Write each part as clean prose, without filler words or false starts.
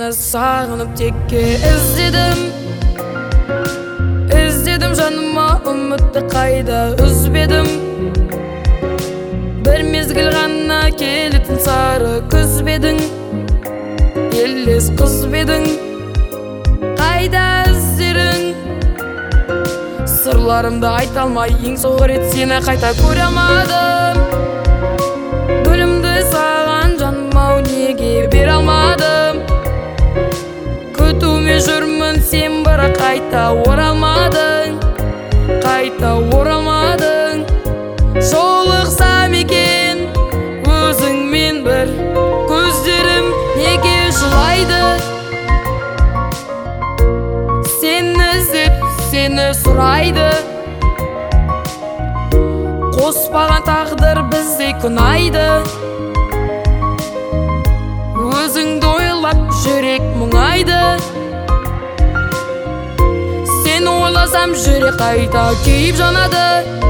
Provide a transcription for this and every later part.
sağınıp tekke izledim жаныма үмітті қайда үзбедім. Bir mezgil ғана келетін сары күз бедің, елес қыз бедің, қайда іздерің? Сырларымды айта алмай ең соңғы рет сені қайта көре алмадым. Гүлімді саған жаным-ау неге бере алмадым? Күтумен жүрмін сен бірақ қайта оралмадың, қайта оралмадың. Жолықсам екен өзіңмен бір, көздерім неге жылайды? Сені іздеп сені сұрайды, қоспаған тағдыр біздей күнайды. Өзіңді ойлап жүрек мұңайды, сені ойласам жүрек қайта күйіп жанады.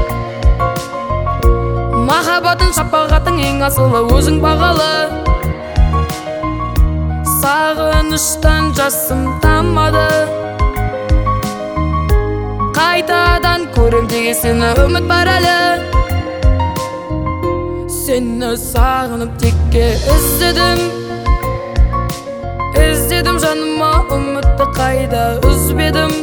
Махаббатың шапағатың ең асылы өзің бағалы. Сағыныштан жасым тамады, қайтадан көрем деген сені үміт бар әлі. Сені сағынып текке іздедім жаныма үмітті қайда үзбедім.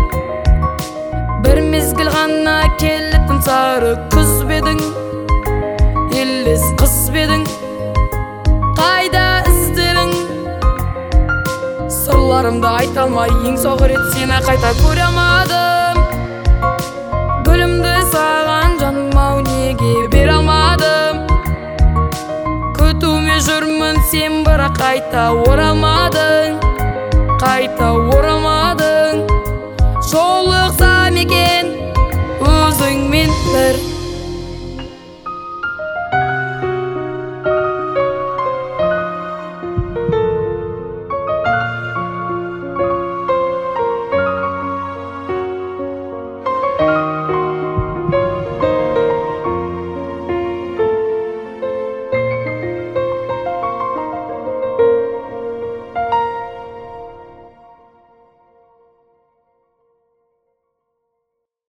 Bir mezgil ғана келетін сары күз бедің, елес қыз бедің, қайда іздерің? Сырларымды айта алмай ең соңғы рет сені қайта көре алмадым. Гүлімді саған жаным-ау неге бере алмадым? Күтумен жүрмін сен бірақ қайта оралмадың.